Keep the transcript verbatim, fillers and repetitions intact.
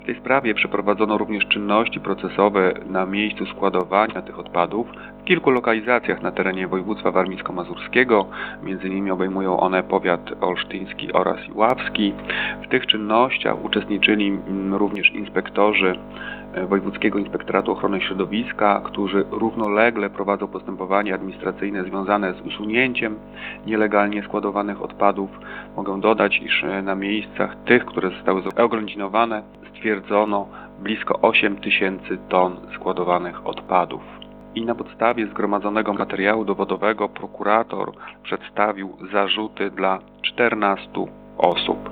W tej sprawie przeprowadzono również czynności procesowe na miejscu składowania tych odpadów w kilku lokalizacjach na terenie województwa warmińsko-mazurskiego. Między innymi obejmują one powiat olsztyński oraz iławski. W tych czynnościach uczestniczyli również inspektorzy Wojewódzkiego Inspektoratu Ochrony Środowiska, którzy równolegle prowadzą postępowania administracyjne związane z usunięciem nielegalnie składowanych odpadów. Mogę dodać, iż na miejscach tych, które zostały oględzinowane, stwierdzono blisko osiem tysięcy ton składowanych odpadów. I na podstawie zgromadzonego materiału dowodowego prokurator przedstawił zarzuty dla czternastu osób.